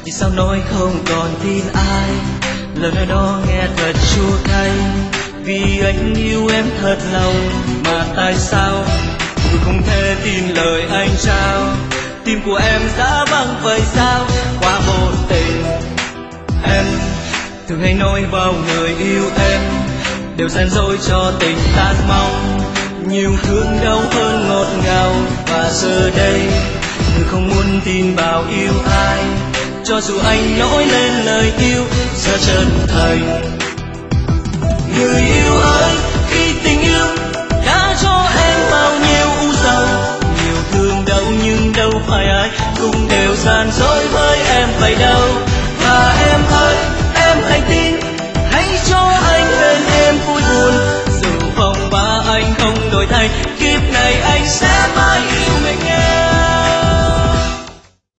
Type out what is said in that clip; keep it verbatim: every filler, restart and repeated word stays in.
vì sao nói không còn tin ai, lời nói đó nghe thật chua cay. Vì anh yêu em thật lòng mà tại sao tôi không thể tin lời anh trao. Tim của em đã vắng vậy sao, quá vô tình. Em thường hay nói bao người yêu em đều gian dối cho tình tan mong, nhiều thương đau hơn ngọt ngào. Và giờ đây tôi không muốn tin vào yêu ai, cho dù anh nói lên lời yêu rất chân thành. Người yêu ơi, khi tình yêu đã cho em bao nhiêu u sầu, nhiều thương đau nhưng đâu phải ai cũng đều gian dối với em vậy đâu. Và em ơi, em hãy tin, hãy cho anh bên em vui buồn, dù vòng ba anh không đổi thay, kiếp này anh sẽ